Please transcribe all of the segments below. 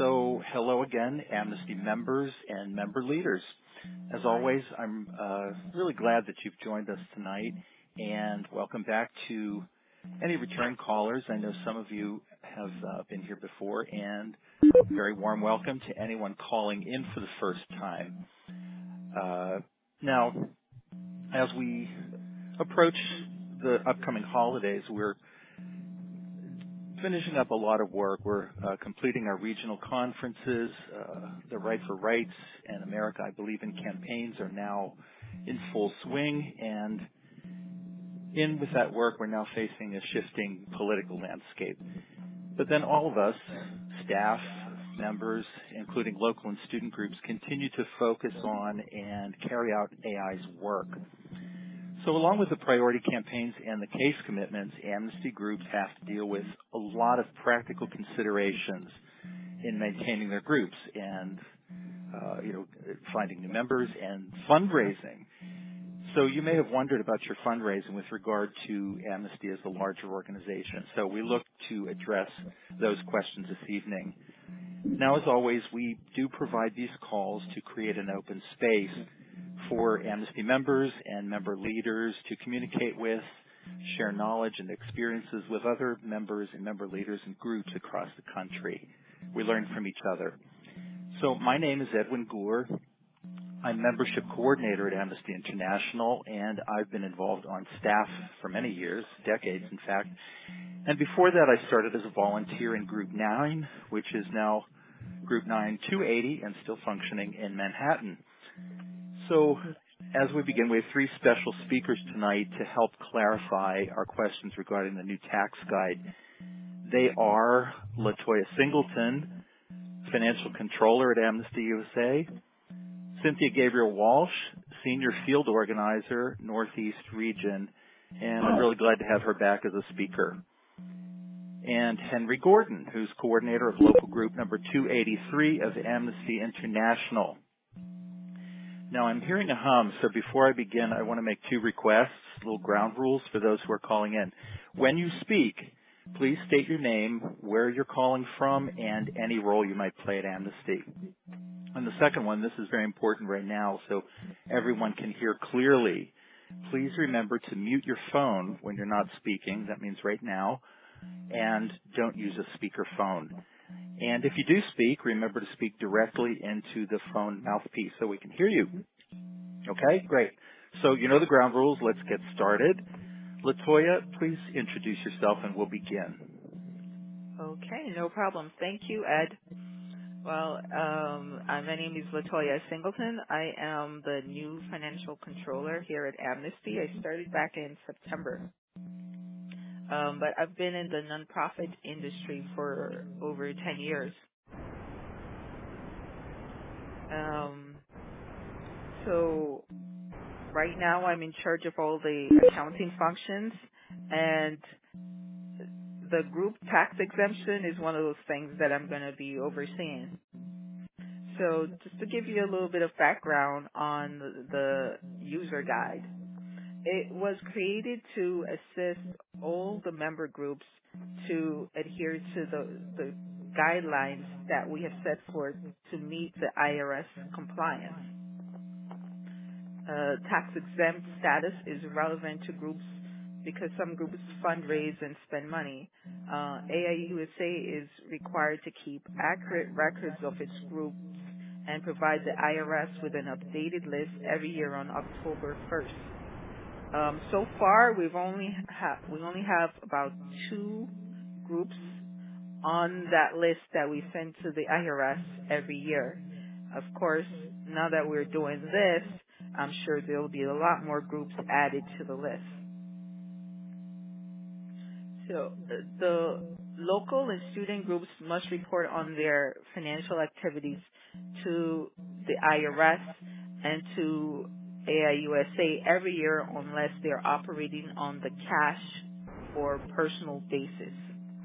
So hello again, Amnesty members and member leaders. As always, I'm really glad that you've joined us tonight, and welcome back to any return callers. I know some of you have been here before, and very warm welcome to anyone calling in for the first time. Now, as we approach the upcoming holidays, we're finishing up a lot of work. We're completing our regional conferences. The Right for Rights and America, I Believe in campaigns are now in full swing, and in with that work, we're now facing a shifting political landscape. But then all of us, staff, members, including local and student groups, continue to focus on and carry out AI's work. So along with the priority campaigns and the case commitments, Amnesty groups have to deal with a lot of practical considerations in maintaining their groups and, finding new members and fundraising. So you may have wondered about your fundraising with regard to Amnesty as a larger organization. So we look to address those questions this evening. Now, as always, we do provide these calls to create an open space for Amnesty members and member leaders to communicate with, share knowledge and experiences with other members and member leaders and groups across the country. We learn from each other. So my name is Edwin Gour. I'm membership coordinator at Amnesty International, and I've been involved on staff for many years, decades in fact. And before that, I started as a volunteer in Group 9, which is now Group 9 280 and still functioning in Manhattan. So as we begin, we have three special speakers tonight to help clarify our questions regarding the new tax guide. They are Latoya Singleton, Financial Controller at Amnesty USA, Cynthia Gabriel Walsh, Senior Field Organizer, Northeast Region, and I'm really glad to have her back as a speaker. And Henry Gordon, who's coordinator of local group number 283 of Amnesty International. Now, I'm hearing a hum, so before I begin, I want to make two requests, little ground rules for those who are calling in. When you speak, please state your name, where you're calling from, and any role you might play at Amnesty. And the second one, this is very important right now so everyone can hear clearly. Please remember to mute your phone when you're not speaking. That means right now. And don't use a speaker phone. And if you do speak, remember to speak directly into the phone mouthpiece so we can hear you. Okay, great. So you know the ground rules. Let's get started. Latoya, please introduce yourself and we'll begin. Okay, no problem. Thank you, Ed. Well, my name is Latoya Singleton. I am the new financial controller here at Amnesty. I started back in September. But I've been in the nonprofit industry for over 10 years. So right now I'm in charge of all the accounting functions, and the group tax exemption is one of those things that I'm going to be overseeing. So just to give you a little bit of background on the user guide. It was created to assist all the member groups to adhere to the guidelines that we have set forth to meet the IRS compliance. Tax-exempt status is relevant to groups because some groups fundraise and spend money. AIUSA is required to keep accurate records of its groups and provide the IRS with an updated list every year on October 1st. So far, we only have about 2 groups on that list that we send to the IRS every year. Of course, now that we're doing this, I'm sure there will be a lot more groups added to the list. So the local and student groups must report on their financial activities to the IRS and to AIUSA every year unless they're operating on the cash or personal basis.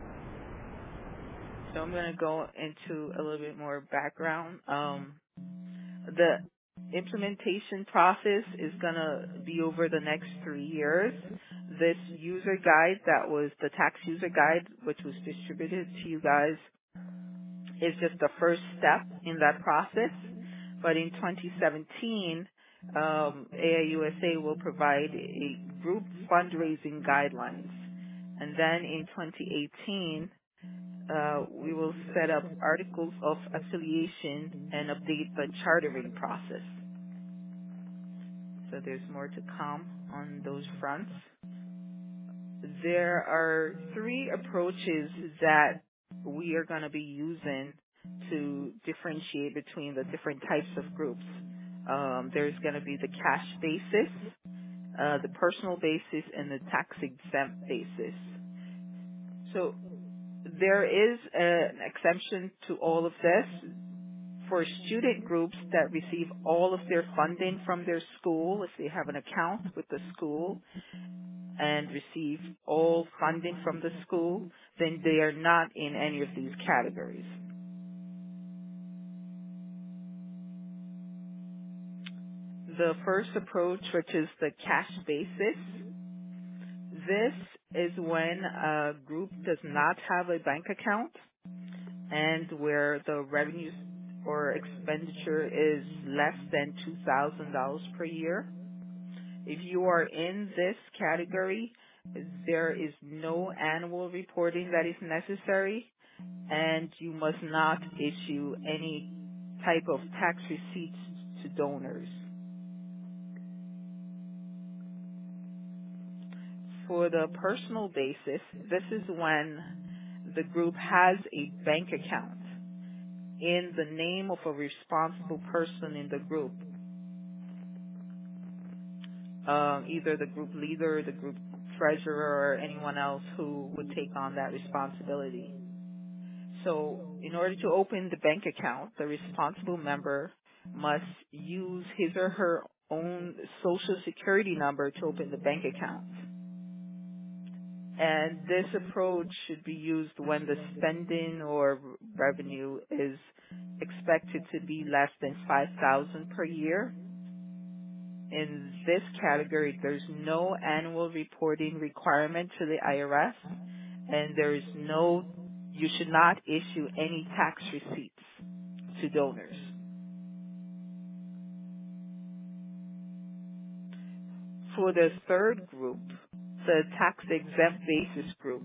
So I'm going to go into a little bit more background. The implementation process is going to be over the next 3 years. This user guide that was the tax user guide, which was distributed to you guys is just the first step in that process. But in 2017, AIUSA will provide a group fundraising guidelines. And then in 2018, we will set up articles of affiliation and update the chartering process. So there's more to come on those fronts. There are three approaches that we are going to be using to differentiate between the different types of groups. There's going to be the cash basis, the personal basis, and the tax exempt basis. So there is an exemption to all of this for student groups that receive all of their funding from their school. If they have an account with the school and receive all funding from the school, then they are not in any of these categories. The first approach, which is the cash basis, this is when a group does not have a bank account and where the revenue or expenditure is less than $2,000 per year. If you are in this category, there is no annual reporting that is necessary, and you must not issue any type of tax receipts to donors. For the personal basis, this is when the group has a bank account in the name of a responsible person in the group, either the group leader, the group treasurer, or anyone else who would take on that responsibility. So in order to open the bank account, the responsible member must use his or her own social security number to open the bank account. And this approach should be used when the spending or revenue is expected to be less than $5,000 per year. In this category, there's no annual reporting requirement to the IRS, and you should not issue any tax receipts to donors. For the third group, the tax-exempt basis group,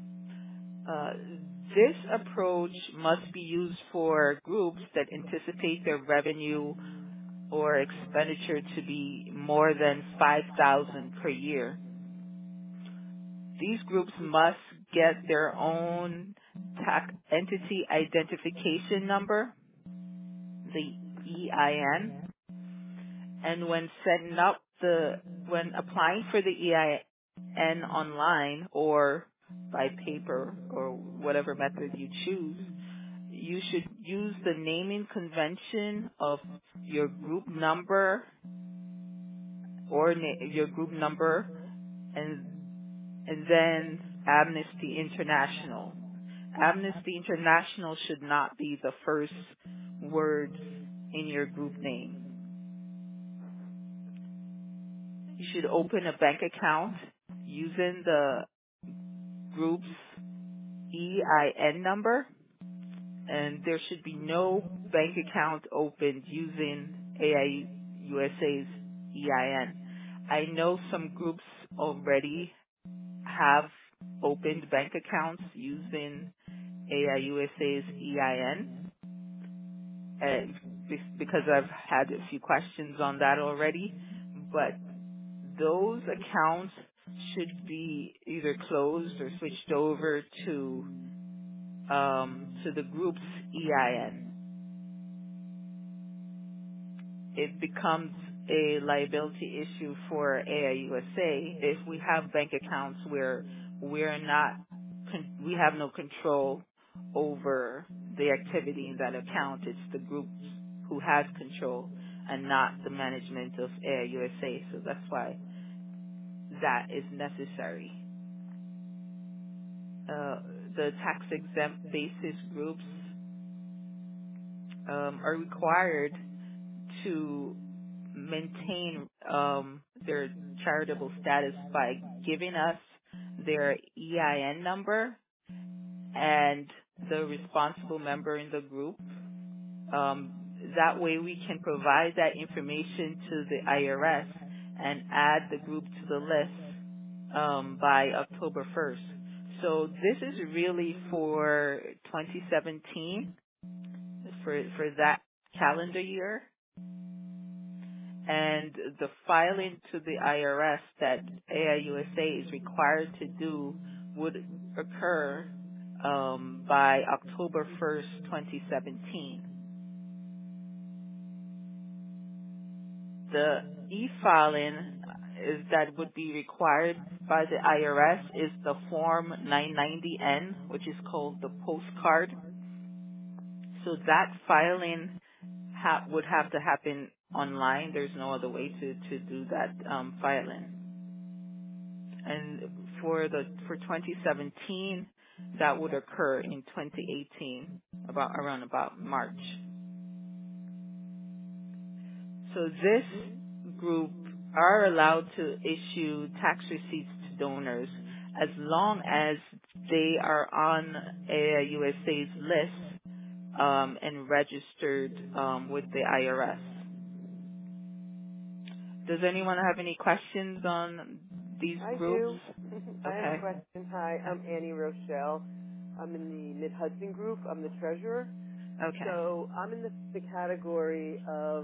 this approach must be used for groups that anticipate their revenue or expenditure to be more than $5,000 per year. These groups must get their own tax entity identification number, the EIN, and when applying for the EIN online or by paper or whatever method you choose, you should use the naming convention of your group number and then Amnesty International. Amnesty International should not be the first words in your group name. You should open a bank account using the group's EIN number, and there should be no bank account opened using AIUSA's EIN. I know some groups already have opened bank accounts using AIUSA's EIN, because I've had a few questions on that already, but those accounts should be either closed or switched over to the group's EIN. It becomes a liability issue for AIUSA if we have bank accounts where we have no control over the activity in that account. It's the group who has control and not the management of AIUSA. So that's why that is necessary. The tax-exempt basis groups are required to maintain their charitable status by giving us their EIN number and the responsible member in the group. Um, that way we can provide that information to the IRS and add the group to the list by October 1st. So this is really for 2017, for that calendar year. And the filing to the IRS that AIUSA is required to do would occur by October 1st, 2017. The e-filing is that would be required by the IRS is the Form 990N, which is called the postcard. So that filing would have to happen online. There's no other way to do that filing. And for 2017, that would occur in 2018, around March. So this group are allowed to issue tax receipts to donors as long as they are on AIUSA's list and registered with the IRS. Does anyone have any questions on these I groups? do. I have a Okay. question. Hi, I'm Annie Rochelle. I'm in the Mid-Hudson group. I'm the treasurer. Okay. So I'm in the category of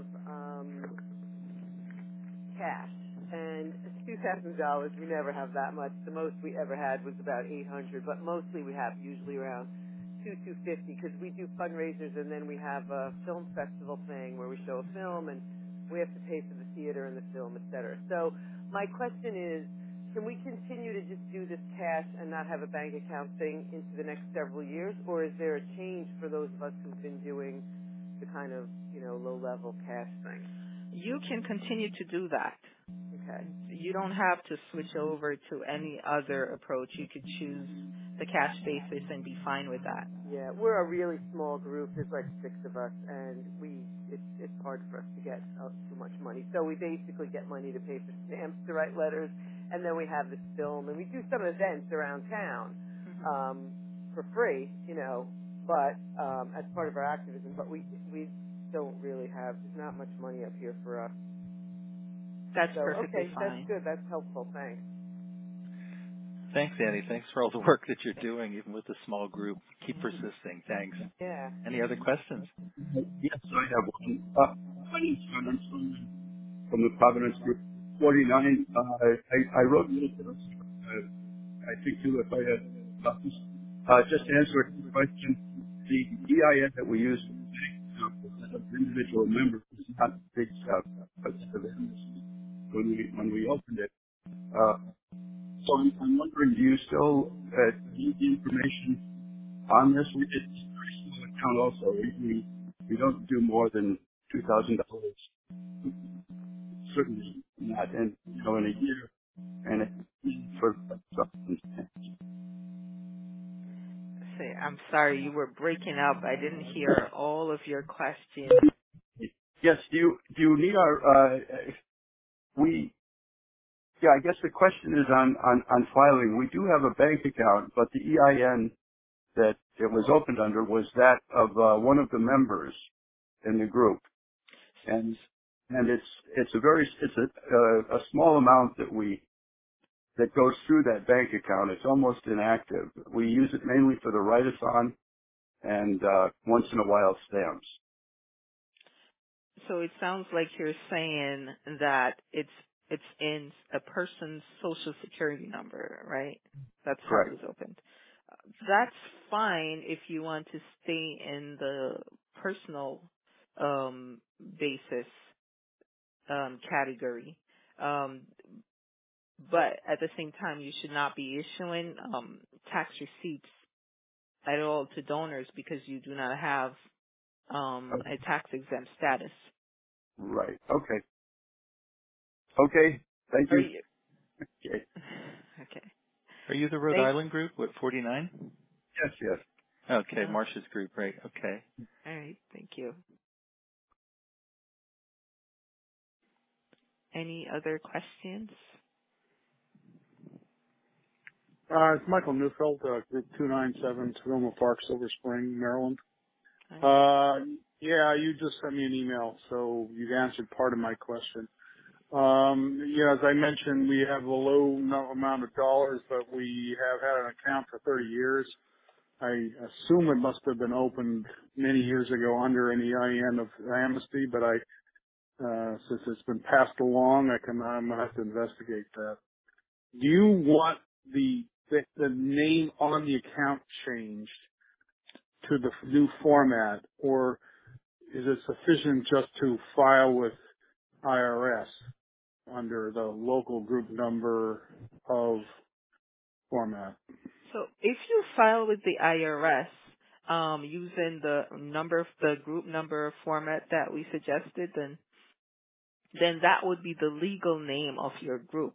cash. And $2,000, we never have that much. The most we ever had was about 800, but mostly we have usually around 250 because we do fundraisers and then we have a film festival thing where we show a film and we have to pay for the theater and the film, et cetera. So my question is, can we continue to just do this cash and not have a bank account thing into the next several years, or is there a change for those of us who've been doing the kind of, low-level cash thing? You can continue to do that. Okay. You don't have to switch over to any other approach. You could choose the cash basis and be fine with that. Yeah, we're a really small group. There's like 6 of us, and it's hard for us to get too much money. So we basically get money to pay for stamps to write letters, and then we have this film, and we do some events around town for free, but as part of our activism. But we don't really have. There's not much money up here for us. That's So perfectly okay, that's fine. good. That's helpful. Thanks. Thanks, Annie. Thanks for all the work that you're doing, even with a small group. Keep persisting. Thanks. Yeah. Any other questions? Yes, I have one. My name's John. I'm from the Providence Group 49. I wrote a little bit of, I think too, if I had copies. Just to answer a quick question, the EIN that we use as an individual member is not big stuff, but when we opened it. So I'm wondering, do you still need the information on this? It's a very small account also. We don't do more than $2,000. Certainly not. And, in a year, and for something. Say, I'm sorry, you were breaking up. I didn't hear all of your questions. Yes, do you need I guess the question is on filing. We do have a bank account, but the EIN that it was opened under was that of one of the members in the group. And it's a small amount that goes through that bank account. It's almost inactive. We use it mainly for the write-a-thon and once in a while stamps. So it sounds like you're saying that it's in a person's social security number, right? That's how it Correct. was opened. That's fine if you want to stay in the personal basis category. Um, but at the same time, you should not be issuing tax receipts at all to donors because you do not have a tax exempt status. Right. Okay. Okay. Thank Are you. you? Okay. Okay. Are you the Rhode Thank. Island group? What, 49? Yes, yes. Okay, Marcia's group, right. Okay. All right. Thank you. Any other questions? It's Michael Neufeld, Group 297, Tacoma Park, Silver Spring, Maryland. Hi. Uh, yeah, you just sent me an email, so you've answered part of my question. Yeah, as I mentioned, we have a low amount of dollars, but we have had an account for 30 years. I assume it must have been opened many years ago under an EIN of amnesty, but since it's been passed along, I'm gonna have to investigate that. Do you want the name on the account changed to the new format, or is it sufficient just to file with IRS under the local group number of format? So if you file with the IRS using the group number format that we suggested, then that would be the legal name of your group.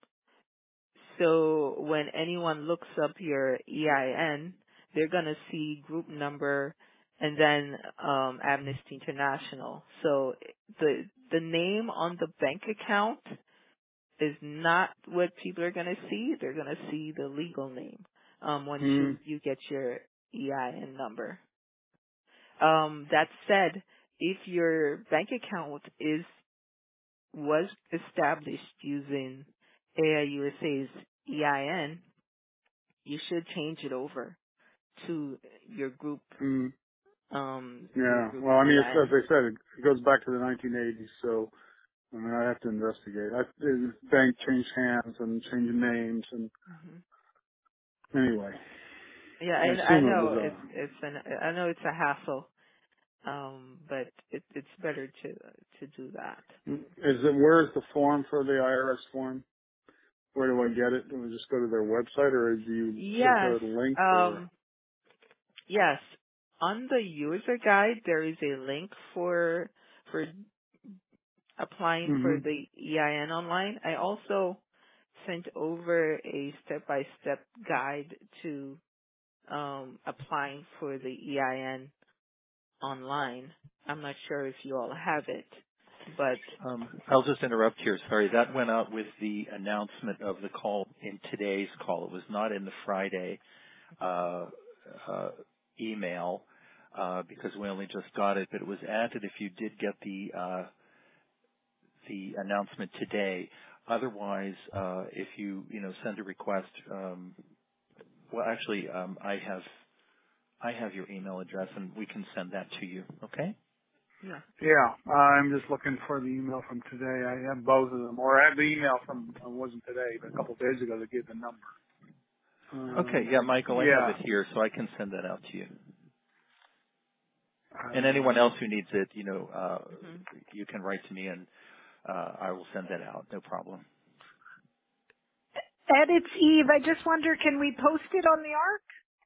So when anyone looks up your EIN, they're going to see group number and then Amnesty International. So the name on the bank account is not what people are going to see. They're going to see the legal name once Hmm. you get your EIN number. That said, if your bank account was established using AIUSA's EIN, you should change it over to your group Hmm. your Yeah. group Well, I mean, as EIN. I said, it goes back to the 1980s, so I mean, I have to investigate. The bank changed hands and changed names, and Hmm. anyway, Yeah, I I assume it know was I know it's a hassle, but it's better to do that. where's the form for the IRS form? Where do I get it? Do I just go to their website, or do you send Yes, a link, or? um, yes. On the user guide, there is a link for applying Hmm. for the EIN online. I also sent over a step-by-step guide to applying for the EIN online. I'm not sure if you all have it, but I'll just interrupt here. Sorry, that went out with the announcement of the call in today's call. It was not in the Friday uh, uh, email because we only just got it, but it was added if you did get the announcement today. Otherwise, if you send a request, well, actually, I have your email address, and we can send that to you. Okay? yeah. Yeah, I'm just looking for the email from today. I have both of them, or I have the email from it wasn't today, but a couple of days ago. They gave the number. Okay. Yeah, Michael, I have Yeah. it here, so I can send that out to you. And anyone Um, else who needs it, Hmm. you can write to me, and I will send that out. No problem. Ed, it's Eve. I just wonder, can we post it on the ARC?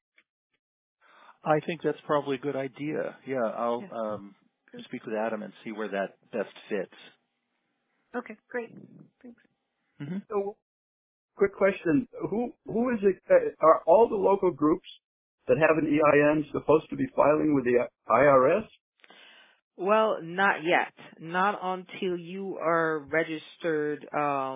I think that's probably a good idea. Yeah, I'll Yes. Good. speak with Adam and see where that best fits. Okay, great. Thanks. Hmm. So, quick question: who is it? Are all the local groups that have an EIN supposed to be filing with the IRS? Well, not yet. Not until you are registered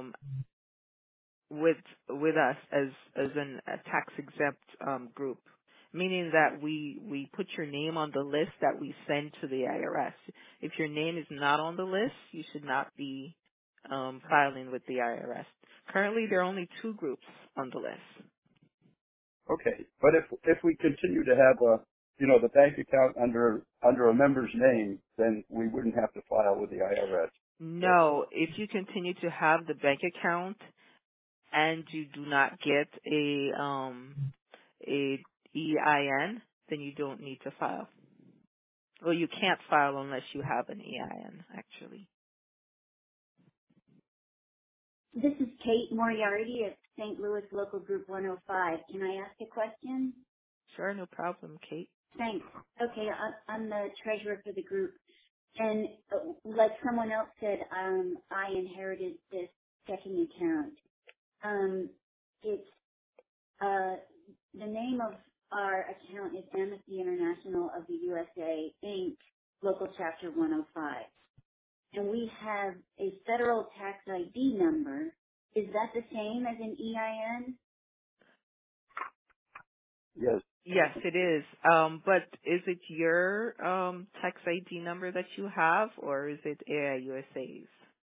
with us as a tax exempt group, meaning that we put your name on the list that we send to the IRS. If your name is not on the list, you should not be filing with the IRS. Currently, there are only two groups on the list. Okay, but if we continue to have the bank account under a member's name, then we wouldn't have to file with the IRS. Correct. No, if you continue to have the bank account and you do not get a EIN, then you don't need to file. Well, you can't file unless you have an EIN, actually. This is Kate Moriarty of St. Louis Local Group 105. Can I ask a question? Sure, no problem, Kate. Thanks. Okay, I'm the treasurer for the group. And like someone else said, I inherited this checking account. It's, the name of our account is Amnesty International of the USA, Inc., Local Chapter 105. And we have a federal tax ID number. Is that the same as an EIN? Yes. Yes, it is. But is it your tax ID number that you have, or is it AIUSA's?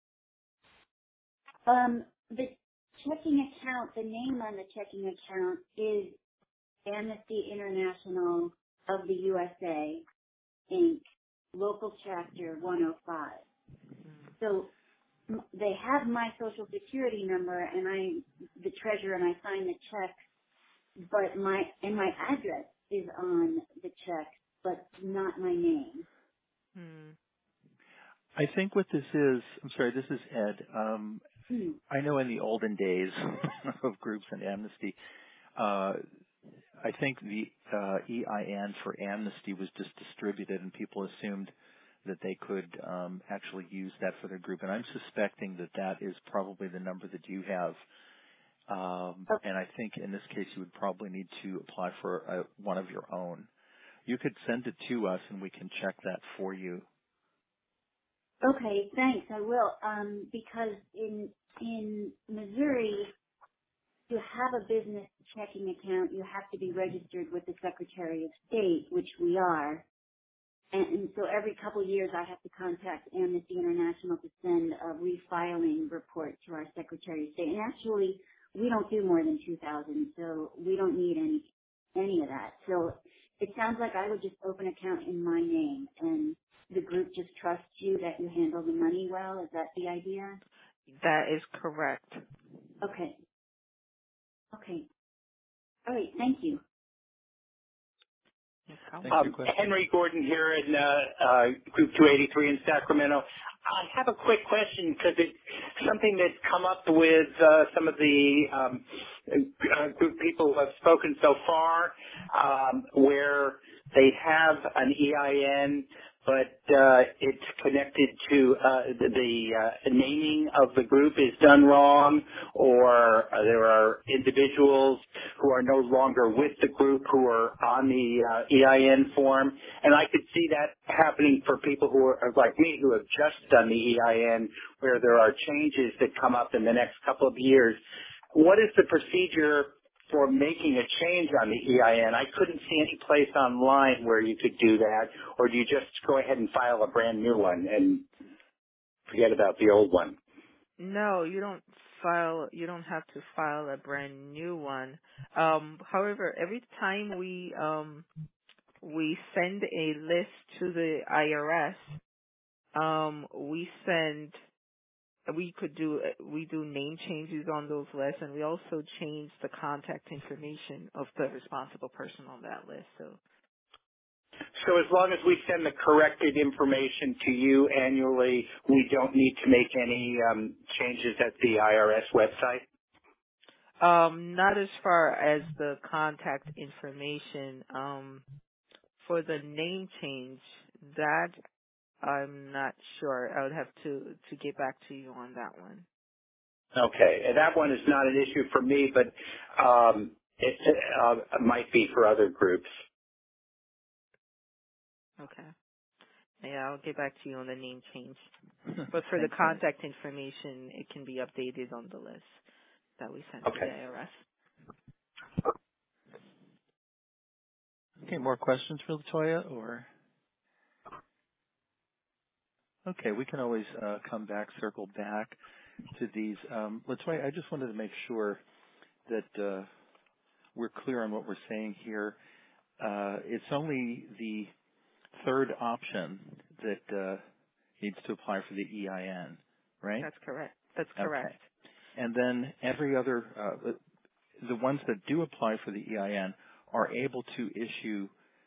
The checking account, the name on the checking account is Amnesty International of the USA, Inc., Local Chapter 105. So they have my social security number, and the treasurer, and I sign the check, but my address is on the check, but not my name. Hmm. I think what this is, I'm sorry, this is Ed. Hmm. I know in the olden days of groups and Amnesty, uh, I think the EIN for Amnesty was just distributed, and people assumed that they could actually use that for their group. And I'm suspecting that that is probably the number that you have. And I think in this case, you would probably need to apply for one of your own. You could send it to us, and we can check that for you. Okay, thanks. I will. Because in Missouri, to have a business checking account, you have to be registered with the Secretary of State, which we are. And so every couple of years, I have to contact Amnesty International to send a refiling report to our Secretary of State. And actually, we don't do more than 2,000, so we don't need any of that. So it sounds like I would just open an account in my name, and the group just trusts you that you handle the money well. Is that the idea? That is correct. Okay. Okay. All right. Thank you. No problem. Thanks for your question. Henry Gordon here in Group 283 in Sacramento. I have a quick question because it's something that's come up with some of the group people who have spoken so far, where they have an EIN, but it's connected to the naming of the group is done wrong, or there are individuals who are no longer with the group who are on the EIN form. And I could see that happening for people who are like me, who have just done the EIN, where there are changes that come up in the next couple of years. What is the procedure for making a change on the EIN? I couldn't see any place online where you could do that, or do you just go ahead and file a brand new one and forget about the old one? No, you don't file. You don't have to file a brand new one. However, every time we send a list to the IRS, we do name changes on those lists, and we also change the contact information of the responsible person on that list. So as long as we send the corrected information to you annually, we don't need to make any changes at the IRS website? Not as far as the contact information. For the name change, that I'm not sure. I would have to get back to you on that one. Okay, and that one is not an issue for me, but it might be for other groups. Okay. Yeah, I'll get back to you on the name change. But for the Thanks, Henry. contact information, it can be updated on the list that we sent to the Okay. IRS. Okay, more questions for Latoya, or? Okay, we can always come back, circle back to these. Latoya, I just wanted to make sure that we're clear on what we're saying here. It's only the third option that needs to apply for the EIN, right? That's correct. That's Okay. correct. And then every other, the ones that do apply for the EIN are able to issue,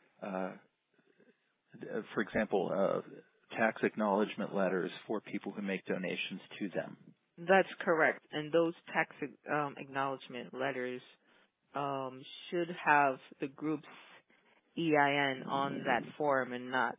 for example, tax acknowledgement letters for people who make donations to them. That's correct. And those tax acknowledgement letters should have the group's EIN on that form and not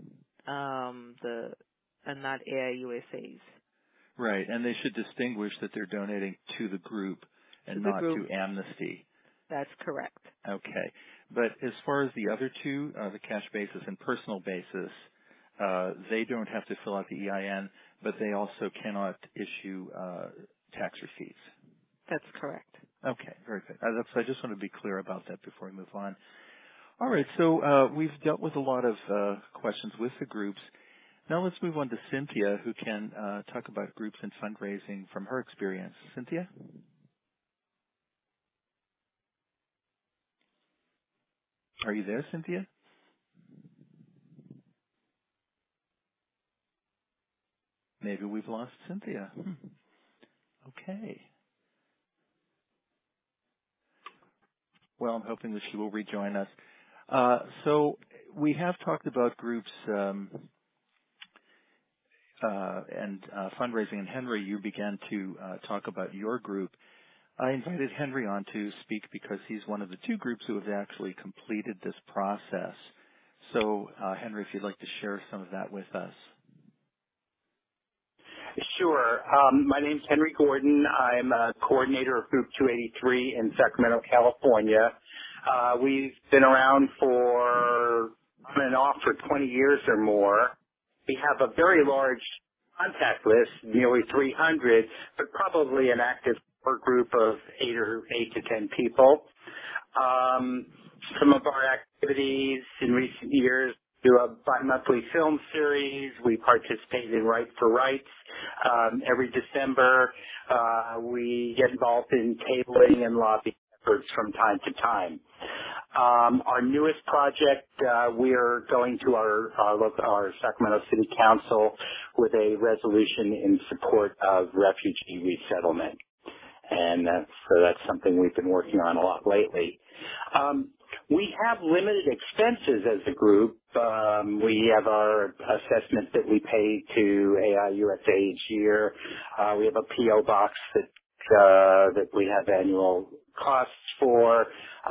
not AIUSA's. Right, and they should distinguish that they're donating to the group To and the not group. to Amnesty. That's correct. Okay. But as far as the other two, the cash basis and personal basis, they don't have to fill out the EIN, but they also cannot issue tax receipts. That's correct. Okay, very good. I just want to be clear about that before we move on. All right, so we've dealt with a lot of questions with the groups. Now let's move on to Cynthia, who can talk about groups and fundraising from her experience. Cynthia? Are you there, Cynthia? Maybe we've lost Cynthia. Okay. Well, I'm hoping that she will rejoin us. So we have talked about groups and fundraising. And Henry, you began to talk about your group. I invited Henry on to speak because he's one of the two groups who have actually completed this process. So, Henry, if you'd like to share some of that with us. Sure. My name's Henry Gordon. I'm a coordinator of Group 283 in Sacramento, California. We've been around for on and off for 20 years or more. We have a very large contact list, nearly 300, but probably an active core group of 8 to 10 people. Some of our activities in recent years do a bi-monthly film series. We participate in Right for Rights. Every December, we get involved in tabling and lobbying efforts from time to time. Our newest project, we are going to our Sacramento City Council with a resolution in support of refugee resettlement. And that's something we've been working on a lot lately. We have limited expenses as a group. We have our assessment that we pay to AIUSA each year. We have a P.O. box that we have annual costs for.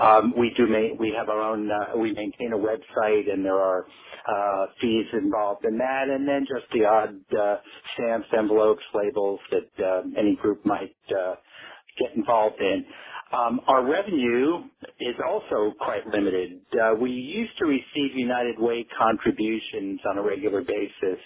We have our own, we maintain a website, and there are fees involved in that, and then just the odd stamps, envelopes, labels that any group might get involved in. Our revenue is also quite limited. We used to receive United Way contributions on a regular basis.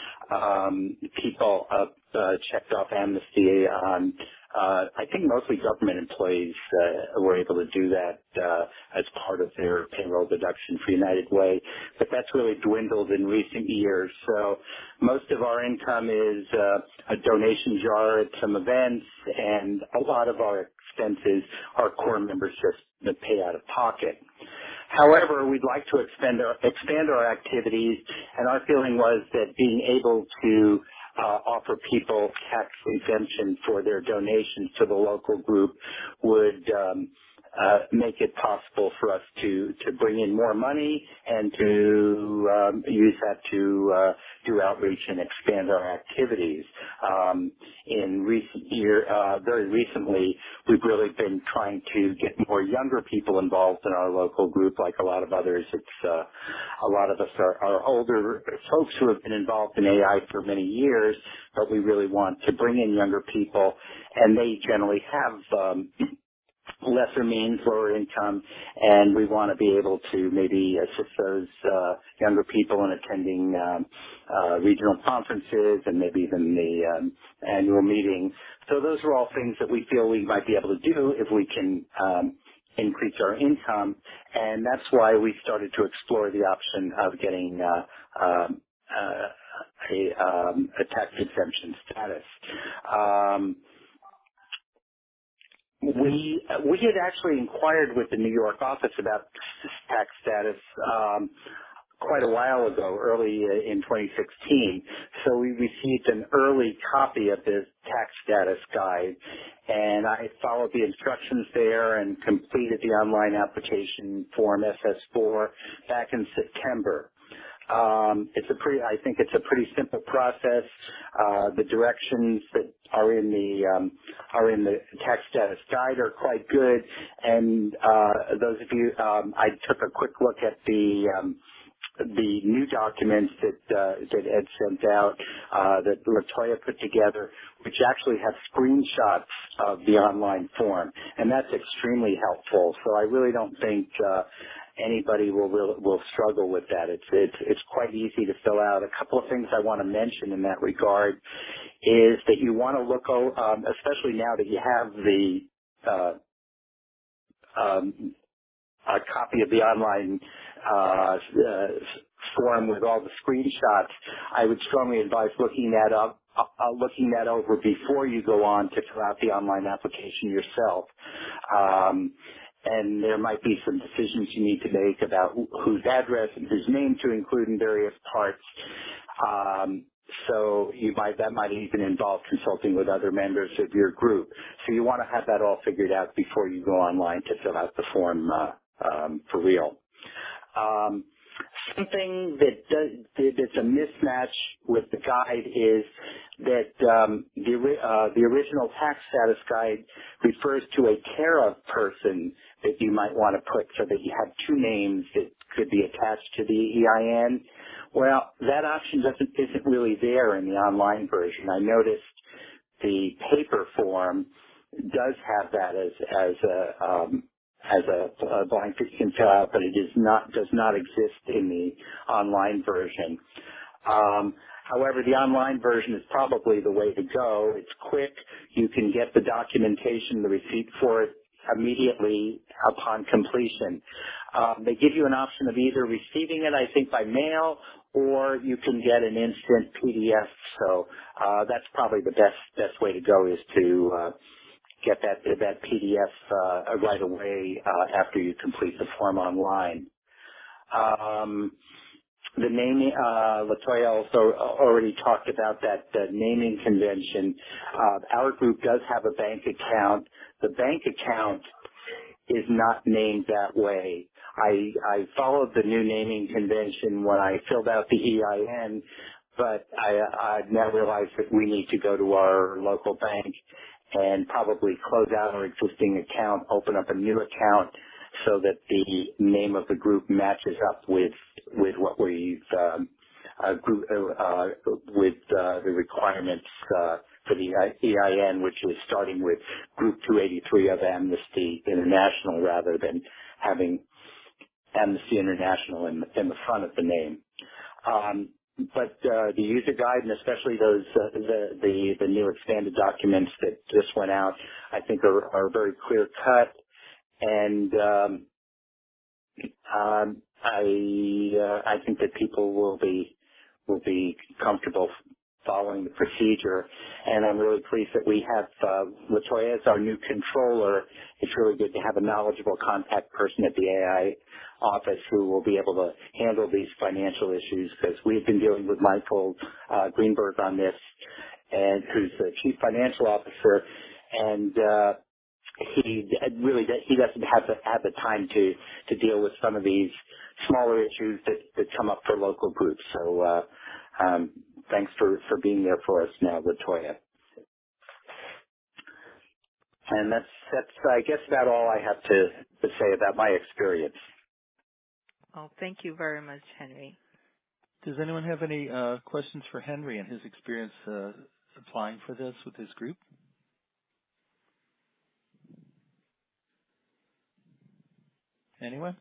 People checked off amnesty on, I think mostly government employees were able to do that as part of their payroll deduction for United Way, but that's really dwindled in recent years. So most of our income is a donation jar at some events, and a lot of our expenses our core members just pay out of pocket. However, we'd like to expand our activities, and our feeling was that being able to offer people tax exemption for their donations to the local group would make it possible for us to bring in more money and to use that to do outreach and expand our activities. In recent year, very recently, we've really been trying to get more younger people involved in our local group, like a lot of others. It's a lot of us are older folks who have been involved in AI for many years, but we really want to bring in younger people, and they generally have lesser means, lower income, and we want to be able to maybe assist those younger people in attending regional conferences and maybe even the annual meeting. So those are all things that we feel we might be able to do if we can increase our income, and that's why we started to explore the option of getting a tax exemption status. We had actually inquired with the New York office about tax status quite a while ago, early in 2016. So we received an early copy of the tax status guide, and I followed the instructions there and completed the online application form SS4 back in September. I think it's a pretty simple process. The directions that are in the tax status guide are quite good, and those of you, I took a quick look at the new documents that Ed sent out, that Latoya put together, which actually have screenshots of the online form, and that's extremely helpful. So I really don't think anybody will struggle with that. It's quite easy to fill out. A couple of things I want to mention in that regard is that you want to look, especially now that you have the a copy of the online form with all the screenshots, I would strongly advise looking that over before you go on to fill out the online application yourself. And there might be some decisions you need to make about whose address and whose name to include in various parts. So that might even involve consulting with other members of your group. So you want to have that all figured out before you go online to fill out the form for real. Something that's a mismatch with the guide is that the original tax status guide refers to a care of person that you might want to put so that you have two names that could be attached to the EIN. Well, that option isn't really there in the online version. I noticed the paper form does have that as a blank that you can fill out, but it does not exist in the online version. However, the online version is probably the way to go. It's quick. You can get the documentation, the receipt for it immediately upon completion. They give you an option of either receiving it, I think, by mail, or you can get an instant PDF. So that's probably the best way to go is to get that PDF right away after you complete the form online. The naming, Latoya also already talked about that naming convention. Our group does have a bank account. The bank account is not named that way. I followed the new naming convention when I filled out the EIN, but I now realized that we need to go to our local bank and probably close out our existing account, open up a new account so that the name of the group matches up with what we've with the requirements for the EIN, which is starting with Group 283 of Amnesty International rather than having Amnesty International in the front of the name. But the user guide, and especially those the new expanded documents that just went out, I think are very clear cut, and I think that people will be comfortable following the procedure. And I'm really pleased that we have Latoya as our new controller. It's really good to have a knowledgeable contact person at the AI office who will be able to handle these financial issues, because we've been dealing with Michael Greenberg on this, and who's the chief financial officer, and he doesn't have the time to deal with some of these smaller issues that come up for local groups. So thanks for being there for us now, Latoya. And that's I guess about all I have to say about my experience. Oh, thank you very much, Henry. Does anyone have any questions for Henry and his experience applying for this with his group? Anyone?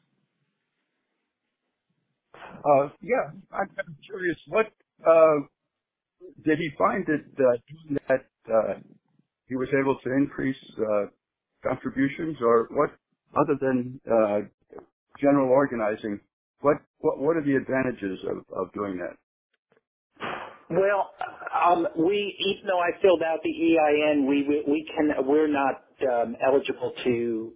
Yeah, I'm curious. What did he find that doing that he was able to increase contributions, or what other than general organizing? What are the advantages of doing that? Well, even though I filled out the EIN, we're not eligible to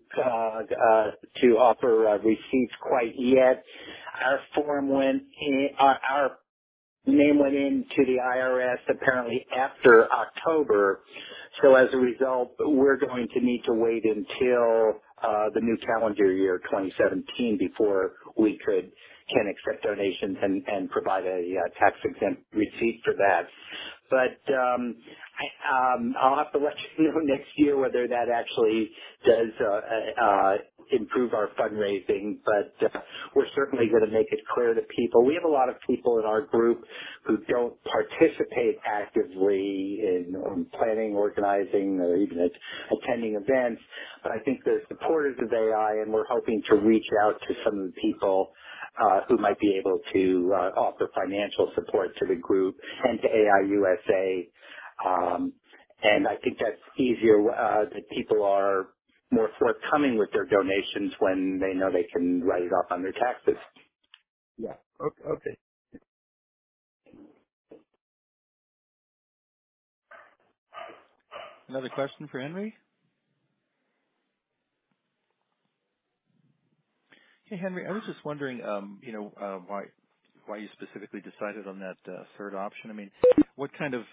offer receipts quite yet. Our form our name went into the IRS apparently after October. So as a result, we're going to need to wait until the new calendar year, 2017, before we can accept donations and provide a tax-exempt receipt for that. But I'll have to let you know next year whether that actually does improve our fundraising. But we're certainly going to make it clear to people. We have a lot of people in our group who don't participate actively in planning, organizing, or even attending events. But I think they're supporters of AI, and we're hoping to reach out to some of the people who might be able to offer financial support to the group and to AI USA. And I think that's easier that people are more forthcoming with their donations when they know they can write it off on their taxes. Yeah. Okay. Another question for Henry? Hey, Henry, I was just wondering, why you specifically decided on that third option. I mean, what kind of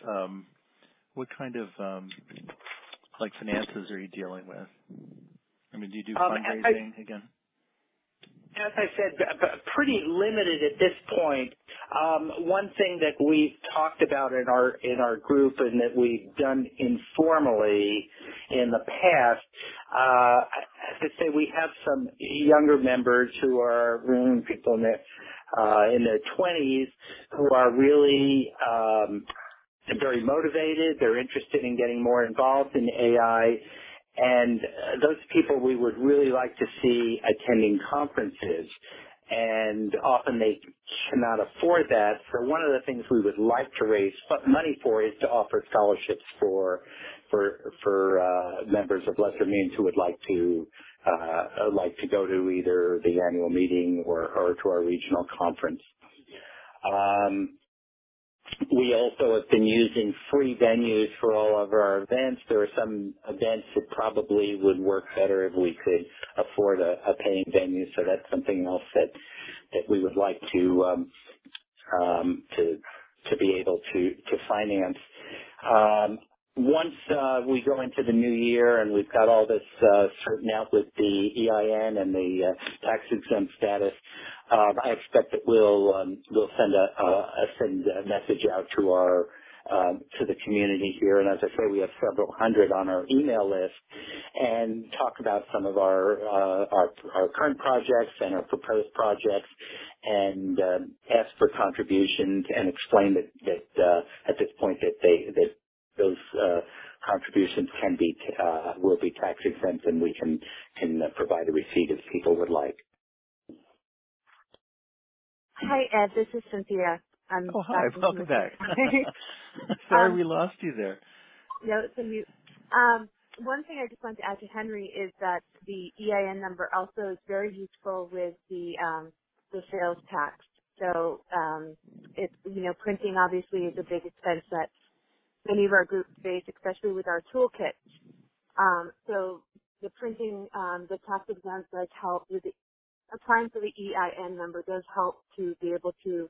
like finances are you dealing with? I mean, do you do fundraising again? As I said, pretty limited at this point. One thing that we've talked about in our group and that we've done informally in the past, I have to say we have some younger members who are people in their 20s who are really very motivated. They're interested in getting more involved in AI. And those people we would really like to see attending conferences. And often they cannot afford that. So one of the things we would like to raise money for is to offer scholarships for members of lesser means who would like to go to either the annual meeting or to our regional conference. We also have been using free venues for all of our events. There are some events that probably would work better if we could afford a paying venue. So that's something else that we would like to be able to finance. Once we go into the new year and we've got all this straightened out with the EIN and the tax-exempt status, I expect that we'll send a message out to the community here. And as I say, we have several hundred on our email list, and talk about some of our current projects and our proposed projects, and ask for contributions and explain that at this point that those contributions will be tax exempt, and we can provide a receipt if people would like. Hi, Ed. This is Cynthia. Hi. Welcome back. Sorry we lost you there. No, it's a mute. One thing I just wanted to add to Henry is that the EIN number also is very useful with the sales tax. So it's printing obviously is a big expense that many of our groups face, especially with our toolkits. So the printing, the tax exempt does help with applying for the EIN number does help to be able to,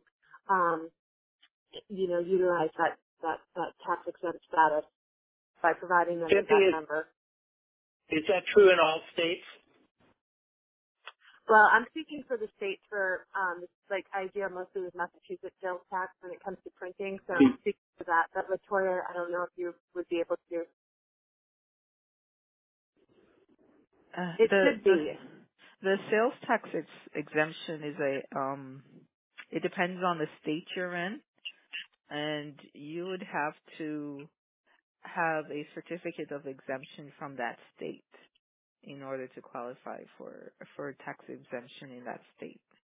utilize that tax exempt status by providing them with that number. Is that true in all states? Well, I'm speaking for the states for, I deal mostly with Massachusetts sales tax when it comes to printing, so I'm speaking for that. But Latoya, I don't know if you would be able to. It should be. The sales tax exemption is it depends on the state you're in, and you would have to have a certificate of exemption from that state in order to qualify for tax exemption in that state.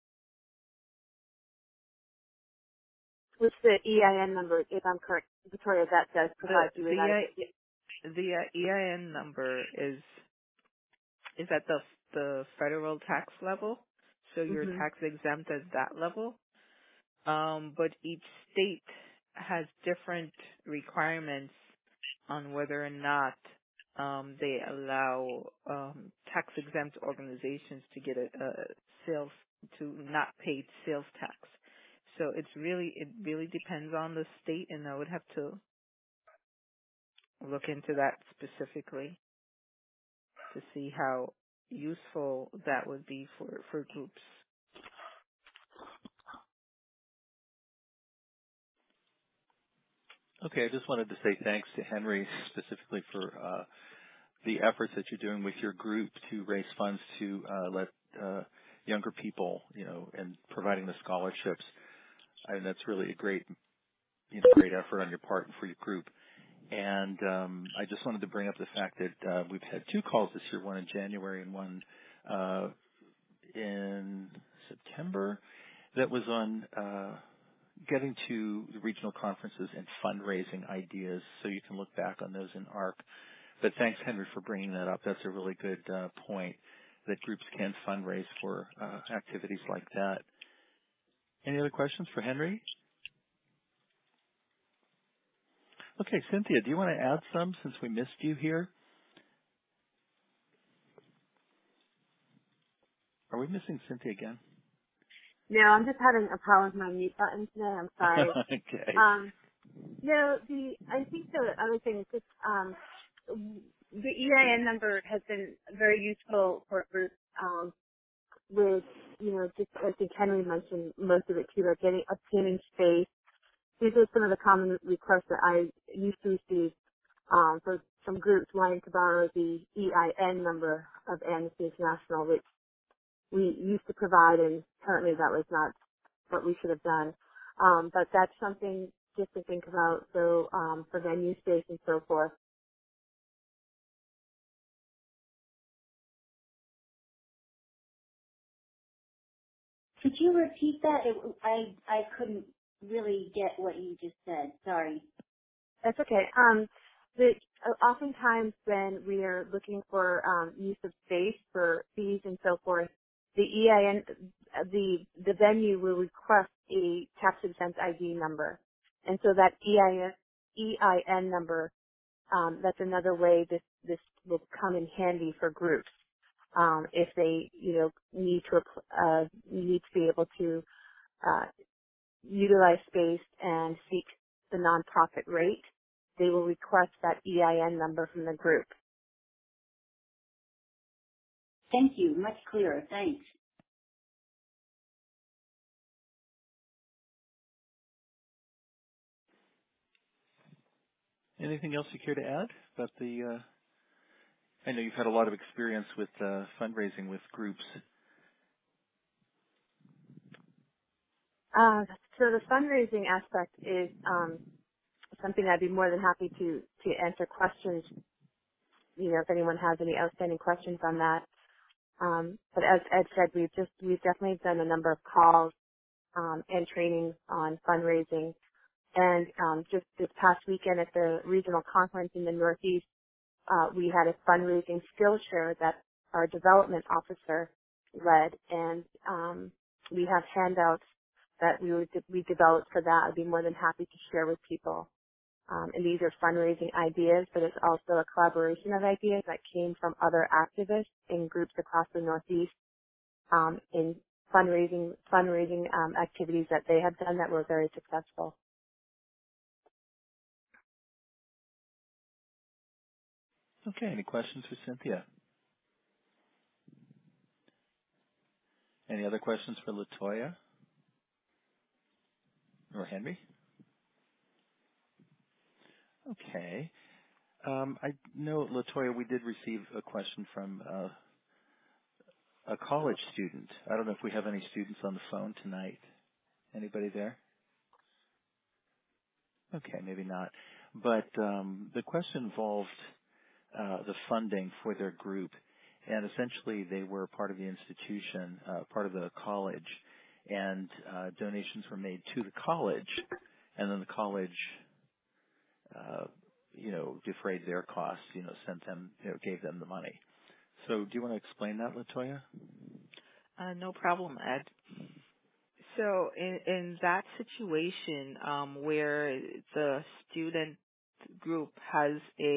With the EIN number, if I'm correct, Victoria, that does provide you with that. The EIN number is at the federal tax level, so you're tax exempt at that level. But each state has different requirements on whether or not they allow tax exempt organizations to get to not pay sales tax. So it really depends on the state, and I would have to look into that specifically to see how useful that would be for groups. Okay, I just wanted to say thanks to Henry specifically for the efforts that you're doing with your group to raise funds to let younger people, and providing the scholarships. And that's really a great effort on your part and for your group. And I just wanted to bring up the fact that we've had 2 calls this year, one in January and one in September, that was on getting to the regional conferences and fundraising ideas. So you can look back on those in ARC But thanks, Henry, for bringing that up. That's a really good point, that groups can fundraise for activities like that. Any other questions for Henry? Okay, Cynthia, do you want to add some since we missed you here? Are we missing Cynthia again? No, I'm just having a problem with my mute button today. I'm sorry. Okay. No, I think the other thing is just the EIN number has been very useful for groups with, just I think Henry mentioned most of it too, like obtaining space. These are some of the common requests that I used to receive for some groups wanting to borrow the EIN number of Amnesty International, which we used to provide, and apparently that was not what we should have done. But that's something just to think about. So for venue space and so forth. Could you repeat that? I couldn't really get what you just said. Sorry. That's okay. Oftentimes when we are looking for use of space for fees and so forth, the EIN, the venue will request a tax exempt ID number, and so that EIN number, that's another way this will come in handy for groups if they need to be able to utilize space and seek the nonprofit rate. They will request that EIN number from the group. Thank you. Much clearer. Thanks. Anything else you care to add about I know you've had a lot of experience with fundraising with groups. So the fundraising aspect is something I'd be more than happy to answer questions, if anyone has any outstanding questions on that. But as Ed said, we've definitely done a number of calls and trainings on fundraising. And just this past weekend at the regional conference in the Northeast, we had a fundraising skills share that our development officer led, and we have handouts that we developed for that. I'd be more than happy to share with people. And these are fundraising ideas, but it's also a collaboration of ideas that came from other activists in groups across the Northeast in fundraising activities that they have done that were very successful. Okay, any questions for Cynthia? Any other questions for LaToya or Henry? Okay. I know, LaToya, we did receive a question from a college student. I don't know if we have any students on the phone tonight. Anybody there? Okay, maybe not. But the question involved the funding for their group. And essentially, they were part of the institution, part of the college, and donations were made to the college, and then the college, defrayed their costs, sent them, gave them the money. So, do you want to explain that, LaToya? No problem, Ed. So in that situation where the student group has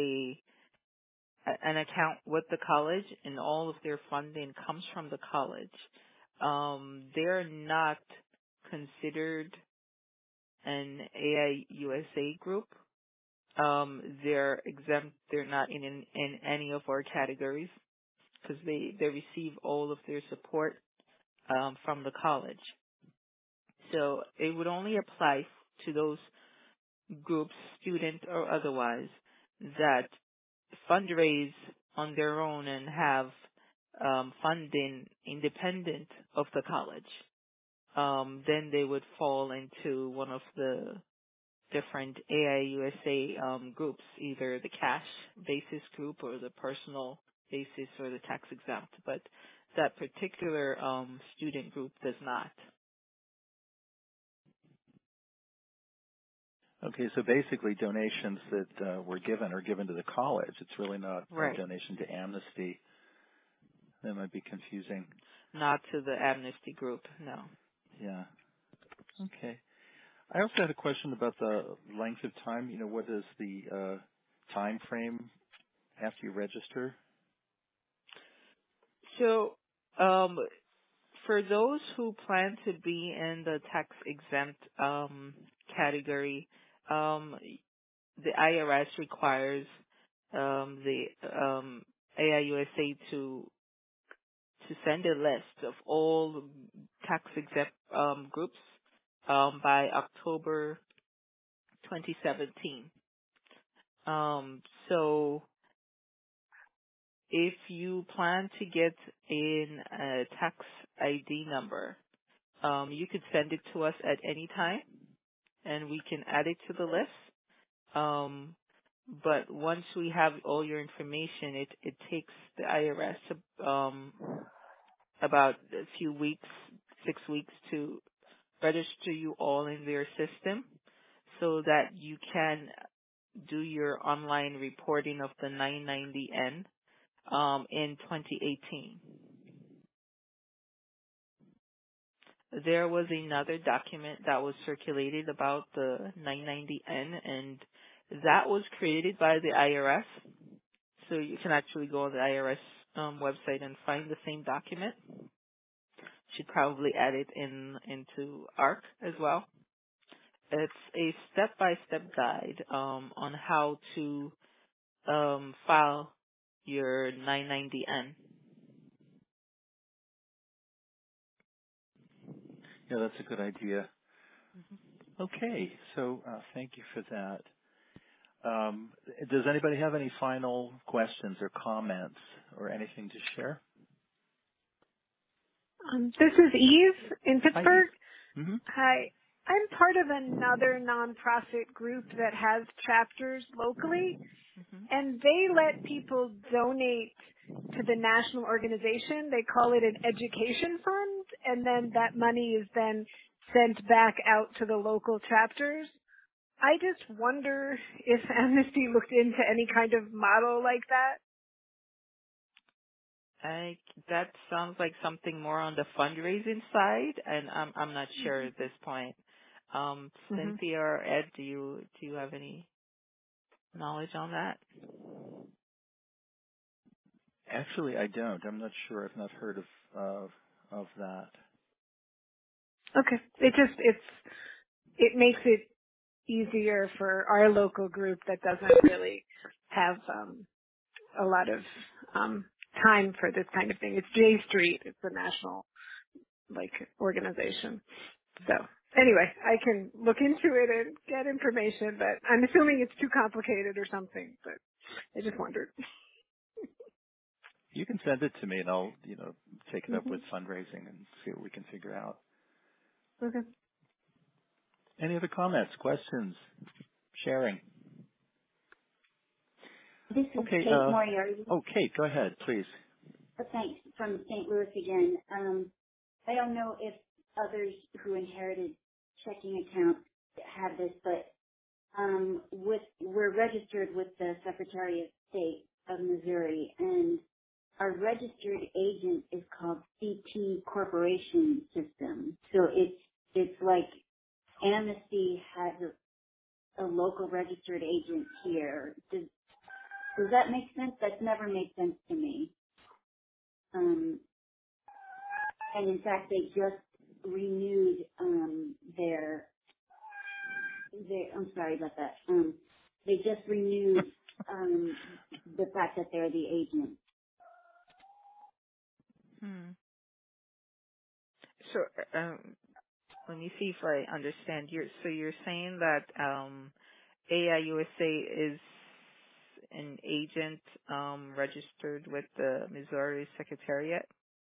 an account with the college and all of their funding comes from the college, they're not considered an AIUSA group. They're exempt. They're not in any of our categories because they receive all of their support from the college. So it would only apply to those groups, student or otherwise, that fundraise on their own and have funding independent of the college. Then they would fall into one of the different AIUSA groups, either the cash basis group or the personal basis or the tax exempt. But that particular student group does not. Okay, so basically donations that were given are given to the college. It's really not a Right. donation to Amnesty. That might be confusing. Not to the Amnesty group, no. Yeah. Okay. I also had a question about the length of time. What is the time frame after you register? So, for those who plan to be in the tax exempt category, the IRS requires the AIUSA to send a list of all tax exempt groups by October 2017. So if you plan to get in a tax ID number, you could send it to us at any time, and we can add it to the list. But once we have all your information, it takes the IRS about a few weeks, 6 weeks, to register you all in their system so that you can do your online reporting of the 990N in 2018. There was another document that was circulated about the 990N, and that was created by the IRS. So you can actually go on the IRS website and find the same document. Should probably add it into ARC as well. It's a step-by-step guide on how to file your 990N. Yeah, that's a good idea. Okay, so thank you for that. Does anybody have any final questions or comments or anything to share? This is Eve in Hi, Pittsburgh. Eve. Mm-hmm. Hi. I'm part of another nonprofit group that has chapters locally, and they let people donate to the national organization. They call it an education fund, and then that money is then sent back out to the local chapters. I just wonder if Amnesty looked into any kind of model like that. That sounds like something more on the fundraising side, and I'm not sure at this point. Cynthia or Ed, do you have any knowledge on that? Actually, I don't. I'm not sure. I've not heard of that. Okay. It makes it easier for our local group that doesn't really have a lot of time for this kind of thing. It's J Street. It's a national organization. So anyway, I can look into it and get information, but I'm assuming it's too complicated or something, but I just wondered. You can send it to me, and I'll take it up with fundraising and see what we can figure out. Okay. Any other comments, questions, sharing? This is Okay. Kate Moriarty. Kate, go ahead, please. Thanks. From St. Louis again. I don't know if others who inherited checking accounts have this, but we're registered with the Secretary of State of Missouri, and our registered agent is called CT Corporation System. So it's like Amnesty has a local registered agent here. Does that make sense? That's never made sense to me. And in fact, they just renewed their. I'm sorry about that. They just renewed the fact that they're the agent. So let me see if I understand. You're saying that AIUSA is an agent registered with the Missouri Secretariat?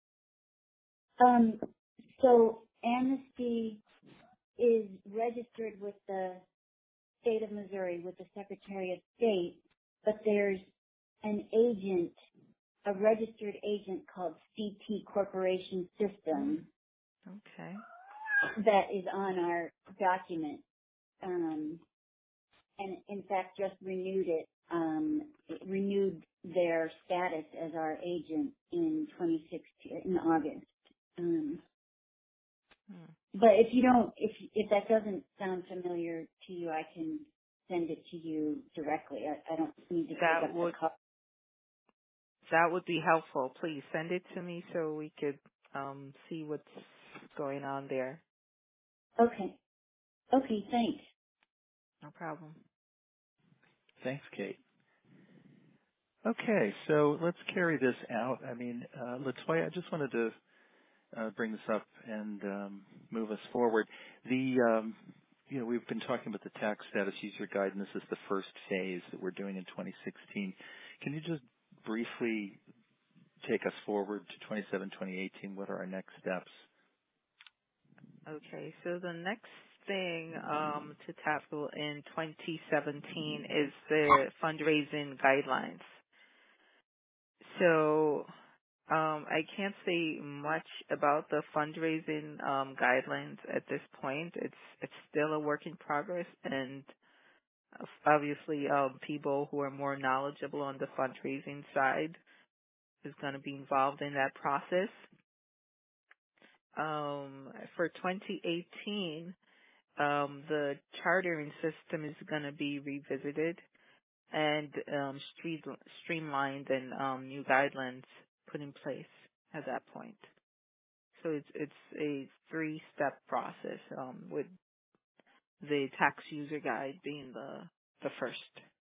So Amnesty is registered with the state of Missouri, with the Secretary of State, but there's an agent, a registered agent called CT Corporation System. Okay. That is on our document. and in fact just renewed their status as our agent in 2016 in August. But if that doesn't sound familiar to you, I can send it to you directly. I don't need to pick up the call. That would be helpful. Please send it to me so we could see what's going on there. Okay. Okay, thanks. No problem. Thanks, Kate. Okay, so let's carry this out. I mean, Latoya, I just wanted to bring this up and move us forward. We've been talking about the tax status user guide, and this is the first phase that we're doing in 2016. Can you just briefly take us forward to 2017, 2018? What are our next steps? Okay, so the next thing to tackle in 2017 is the fundraising guidelines. So I can't say much about the fundraising guidelines at this point. It's still a work in progress, and obviously people who are more knowledgeable on the fundraising side is going to be involved in that process. For 2018, the chartering system is going to be revisited and streamlined, and new guidelines put in place at that point. So it's a 3-step process, with the tax user guide being the first.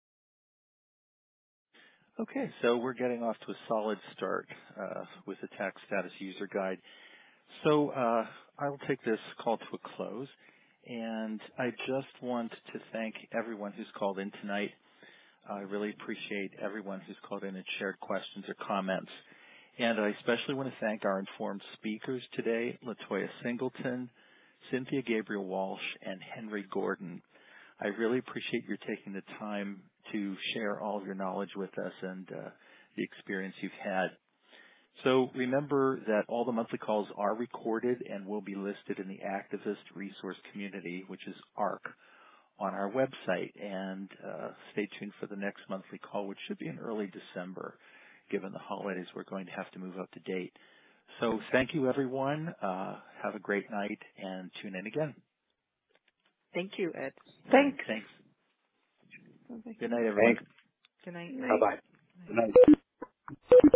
Okay, so we're getting off to a solid start with the tax status user guide. So I'll take this call to a close, and I just want to thank everyone who's called in tonight. I really appreciate everyone who's called in and shared questions or comments. And I especially want to thank our informed speakers today, Latoya Singleton, Cynthia Gabriel Walsh, and Henry Gordon. I really appreciate your taking the time to share all of your knowledge with us and the experience you've had. So remember that all the monthly calls are recorded and will be listed in the Activist Resource Community, which is ARC, on our website. And stay tuned for the next monthly call, which should be in early December. Given the holidays, we're going to have to move up to date. So thank you, everyone. Have a great night, and tune in again. Thank you, Ed. Thanks. Thanks. Okay. Good night, everyone. Thanks. Good night. Bye-bye. Good night.